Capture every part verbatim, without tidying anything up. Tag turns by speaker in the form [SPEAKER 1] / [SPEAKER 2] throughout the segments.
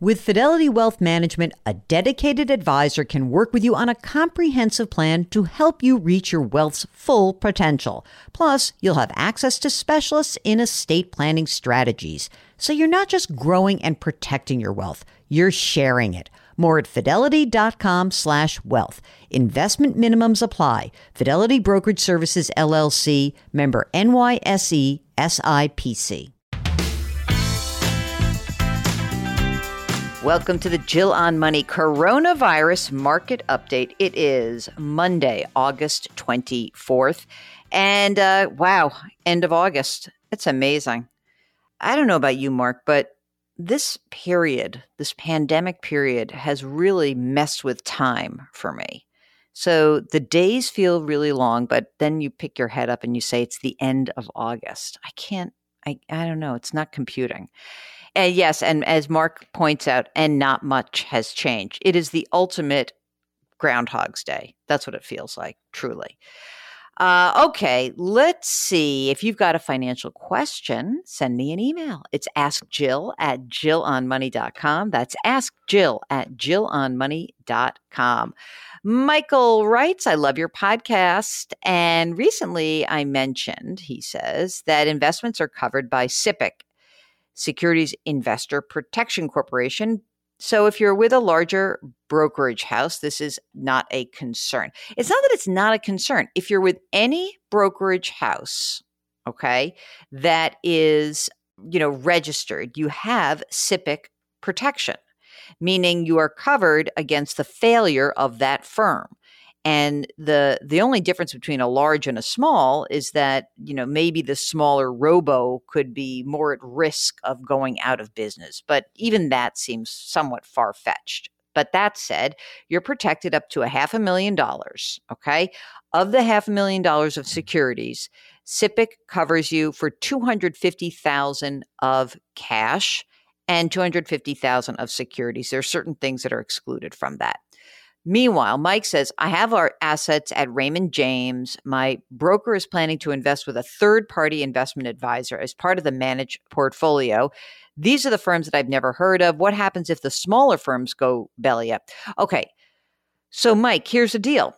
[SPEAKER 1] With Fidelity Wealth Management, a dedicated advisor can work with you on a comprehensive plan to help you reach your wealth's full potential. Plus, you'll have access to specialists in estate planning strategies. So you're not just growing and protecting your wealth, you're sharing it. More at fidelity.com slash wealth. Investment minimums apply. Fidelity Brokerage Services, L L C, member N Y S E, S I P C. Welcome to the Jill on Money Coronavirus Market Update. It is Monday, August twenty-fourth. And uh, wow, end of August. It's amazing. I don't know about you, Mark, but this period, this pandemic period has really messed with time for me. So the days feel really long, but then you pick your head up and you say it's the end of August. I can't, I, I don't know. It's not computing. And yes, and as Mark points out, and not much has changed. It is the ultimate Groundhog's Day. That's what it feels like, truly. Uh, okay, let's see. If you've got a financial question, send me an email. It's askjill at jill on money dot com. That's askjill at jill on money dot com. Michael writes, I love your podcast. And recently I mentioned, he says, that investments are covered by SIPC, Securities Investor Protection Corporation. So if you're with a larger brokerage house, this is not a concern. It's not that it's not a concern. If you're with any brokerage house, okay, that is, you know, registered, you have SIPC protection, meaning you are covered against the failure of that firm. And the the only difference between a large and a small is that, you know, maybe the smaller robo could be more at risk of going out of business. But even that seems somewhat far-fetched. But that said, you're protected up to a half a million dollars, okay? Of the half a million dollars of securities, SIPC covers you for two hundred fifty thousand dollars of cash and two hundred fifty thousand dollars of securities. There are certain things that are excluded from that. Meanwhile, Mike says, I have our assets at Raymond James. My broker is planning to invest with a third-party investment advisor as part of the managed portfolio. These are the firms that I've never heard of. What happens if the smaller firms go belly up? Okay, so Mike, here's the deal.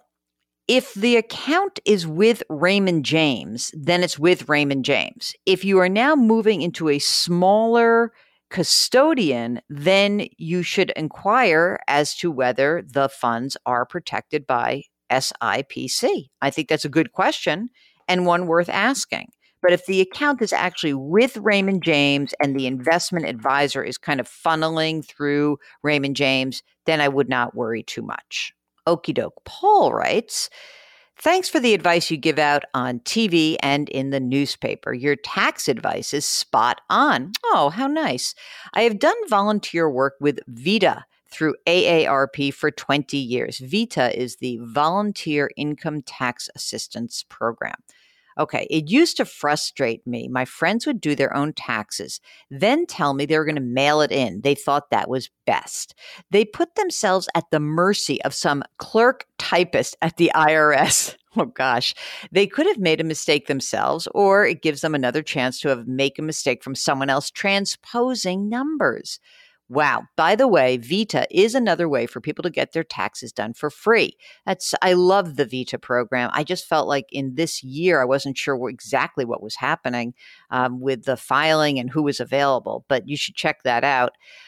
[SPEAKER 1] If the account is with Raymond James, then it's with Raymond James. If you are now moving into a smaller custodian, then you should inquire as to whether the funds are protected by S I P C. I think that's a good question and one worth asking. But if the account is actually with Raymond James and the investment advisor is kind of funneling through Raymond James, then I would not worry too much. Okie doke. Paul writes, thanks for the advice you give out on T V and in the newspaper. Your tax advice is spot on. Oh, how nice. I have done volunteer work with VITA through A A R P for twenty years. VITA is the Volunteer Income Tax Assistance Program. Okay, it used to frustrate me. My friends would do their own taxes, then tell me they were going to mail it in. They thought that was best. They put themselves at the mercy of some clerk typist at the I R S. Oh gosh, they could have made a mistake themselves, or it gives them another chance to have make a mistake from someone else transposing numbers. Wow. By the way, VITA is another way for people to get their taxes done for free. That's, I love the VITA program. I just felt like in this year, I wasn't sure what, exactly what was happening um, with the filing and who was available, but you should check that out.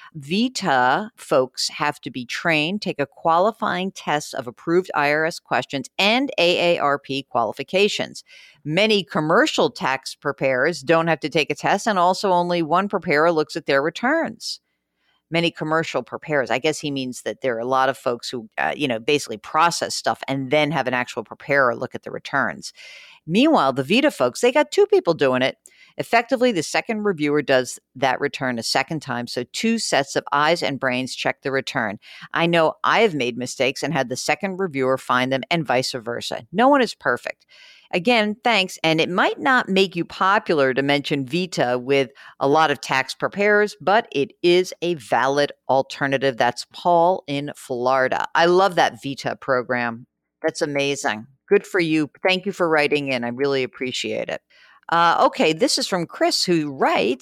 [SPEAKER 1] VITA folks have to be trained, take a qualifying test of approved I R S questions and A A R P qualifications. Many commercial tax preparers don't have to take a test, and also only one preparer looks at their returns. Many commercial preparers. I guess he means that there are a lot of folks who, uh, you know, basically process stuff and then have an actual preparer look at the returns. Meanwhile, the VITA folks, they got two people doing it. Effectively, the second reviewer does that return a second time. So two sets of eyes and brains check the return. I know I have made mistakes and had the second reviewer find them, and vice versa. No one is perfect. Again, thanks. And it might not make you popular to mention VITA with a lot of tax preparers, but it is a valid alternative. That's Paul in Florida. I love that VITA program. That's amazing. Good for you. Thank you for writing in. I really appreciate it. Uh, okay, this is from Chris, who writes,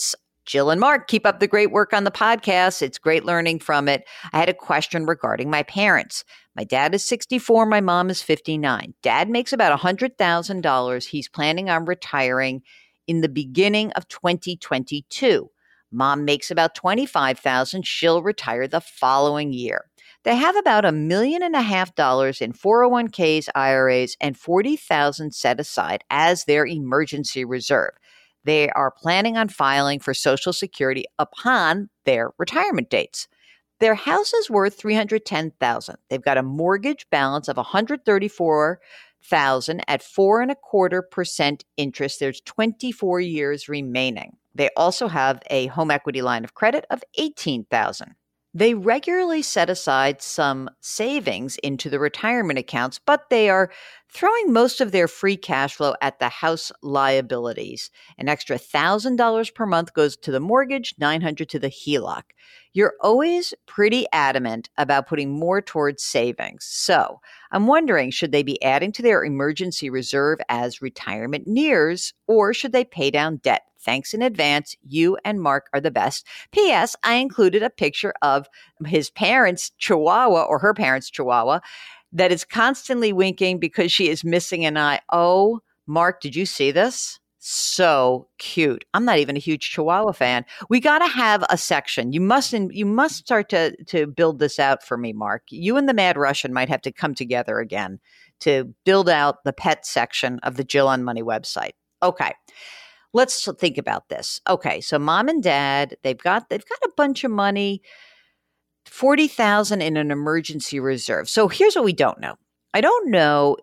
[SPEAKER 1] Jill and Mark, keep up the great work on the podcast. It's great learning from it. I had a question regarding my parents. My dad is sixty-four. My mom is fifty-nine. Dad makes about one hundred thousand dollars. He's planning on retiring in the beginning of twenty twenty-two. Mom makes about twenty-five thousand dollars. She'll retire the following year. They have about a million and a half dollars in four oh one k's, I R As, and forty thousand dollars set aside as their emergency reserve. They are planning on filing for Social Security upon their retirement dates. Their house is worth three hundred ten thousand dollars. They've got a mortgage balance of one hundred thirty-four thousand dollars at four and a quarter percent interest. There's twenty-four years remaining. They also have a home equity line of credit of eighteen thousand dollars. They regularly set aside some savings into the retirement accounts, but they are throwing most of their free cash flow at the house liabilities. An extra one thousand dollars per month goes to the mortgage, nine hundred dollars to the H E L O C. You're always pretty adamant about putting more towards savings. So I'm wondering, should they be adding to their emergency reserve as retirement nears, or should they pay down debt? Thanks in advance. You and Mark are the best. P S. I included a picture of his parents' chihuahua, or her parents' chihuahua, that is constantly winking because she is missing an eye. Oh, Mark, did you see this? So cute. I'm not even a huge chihuahua fan. We got to have a section. You must you must start to to build this out for me, Mark. You and the Mad Russian might have to come together again to build out the pet section of the Jill on Money website. Okay. Let's think about this. Okay, so mom and dad, they've got they've got a bunch of money, forty thousand in an emergency reserve. So here's what we don't know. I don't know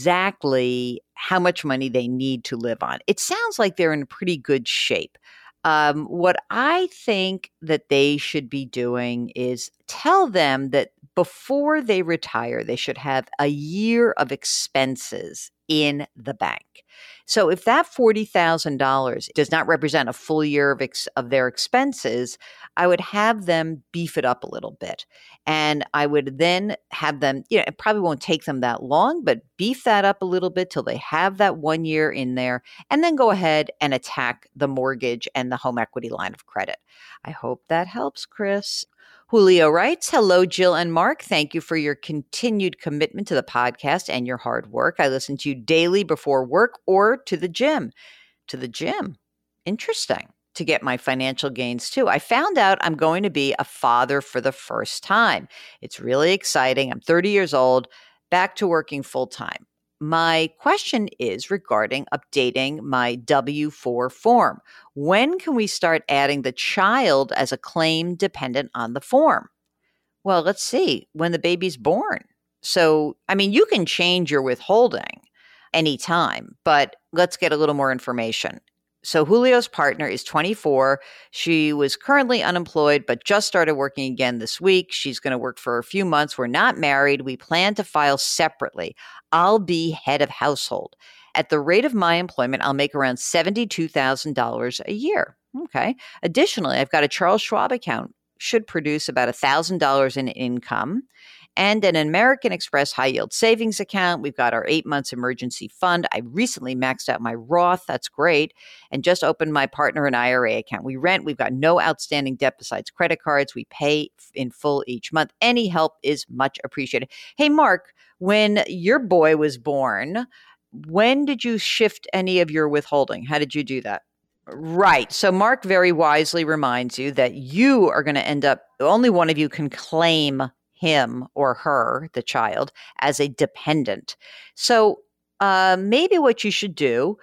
[SPEAKER 1] exactly how much money they need to live on. It sounds like they're in pretty good shape. Um, what I think that they should be doing is tell them that before they retire, they should have a year of expenses in the bank. So if that forty thousand dollars does not represent a full year of, ex- of their expenses, I would have them beef it up a little bit. And I would then have them, you know, it probably won't take them that long, but beef that up a little bit till they have that one year in there, and then go ahead and attack the mortgage and the home equity line of credit. I hope that helps, Chris. Julio writes, hello, Jill and Mark. Thank you for your continued commitment to the podcast and your hard work. I listen to you daily before work or to the gym. To the gym. Interesting. To get my financial gains too. I found out I'm going to be a father for the first time. It's really exciting. I'm thirty years old, back to working full time. My question is regarding updating my W four form. When can we start adding the child as a claim dependent on the form? Well, let's see, when the baby's born. So, I mean, you can change your withholding anytime, but let's get a little more information. So Julio's partner is twenty-four. She was currently unemployed, but just started working again this week. She's going to work for a few months. We're not married. We plan to file separately. I'll be head of household. At the rate of my employment, I'll make around seventy-two thousand dollars a year. Okay. Additionally, I've got a Charles Schwab account, should produce about one thousand dollars in income, and an American Express high yield savings account. We've got our eight months emergency fund. I recently maxed out my Roth. That's great. And just opened my partner and I R A account. We rent. We've got no outstanding debt besides credit cards. We pay in full each month. Any help is much appreciated. Hey, Mark, when your boy was born, when did you shift any of your withholding? How did you do that? Right. So Mark very wisely reminds you that you are going to end up, only one of you can claim him or her, the child, as a dependent. So uh, maybe what you should do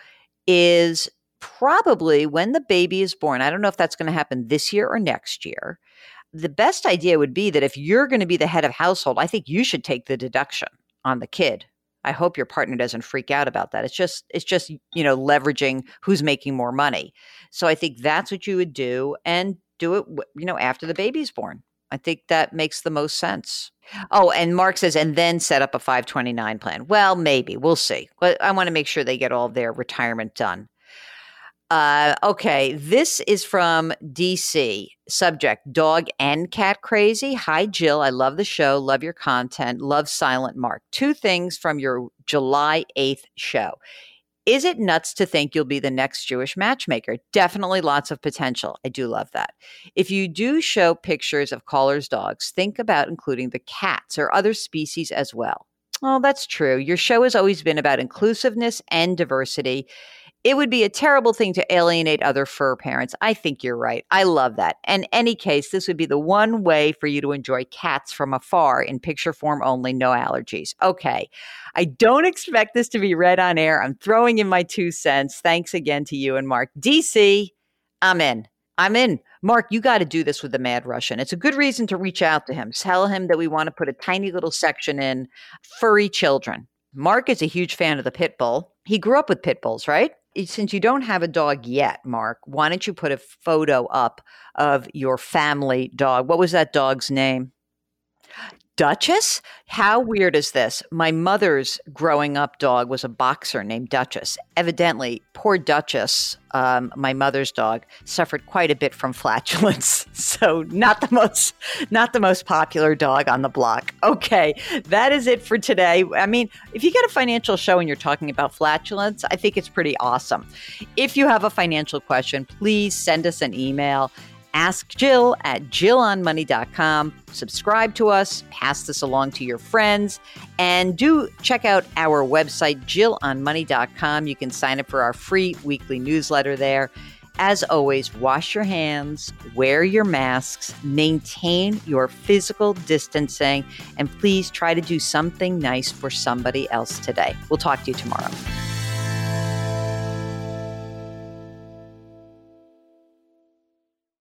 [SPEAKER 1] is probably when the baby is born, I don't know if that's going to happen this year or next year, the best idea would be that if you're going to be the head of household, I think you should take the deduction on the kid. I hope your partner doesn't freak out about that. It's just, it's just, you know, leveraging who's making more money. So I think that's what you would do, and do it, you know, after the baby's born. I think that makes the most sense. Oh, and Mark says, and then set up a five twenty-nine plan. Well, maybe. We'll see. But I want to make sure they get all their retirement done. Uh, okay, this is from D C. Subject, dog and cat crazy. Hi, Jill. I love the show. Love your content. Love Silent Mark. Two things from your July eighth show. Is it nuts to think you'll be the next Jewish matchmaker? Definitely lots of potential. I do love that. If you do show pictures of callers' dogs, think about including the cats or other species as well. Oh, that's true. Your show has always been about inclusiveness and diversity. It would be a terrible thing to alienate other fur parents. I think you're right. I love that. In any case, this would be the one way for you to enjoy cats from afar in picture form only, no allergies. Okay. I don't expect this to be read on air. I'm throwing in my two cents. Thanks again to you and Mark. D C, I'm in. I'm in. Mark, you got to do this with the Mad Russian. It's a good reason to reach out to him. Tell him that we want to put a tiny little section in furry children. Mark is a huge fan of the pit bull. He grew up with pit bulls, right? Since you don't have a dog yet, Mark, why don't you put a photo up of your family dog? What was that dog's name? Duchess? How weird is this? My mother's growing up dog was a boxer named Duchess. Evidently, poor Duchess, um, my mother's dog, suffered quite a bit from flatulence. So not the most, not the most popular dog on the block. Okay, that is it for today. I mean, if you get a financial show and you're talking about flatulence, I think it's pretty awesome. If you have a financial question, please send us an email. Ask Jill at jill on money dot com. Subscribe to us, pass this along to your friends, and do check out our website, jill on money dot com. You can sign up for our free weekly newsletter there. As always, wash your hands, wear your masks, maintain your physical distancing, and please try to do something nice for somebody else today. We'll talk to you tomorrow.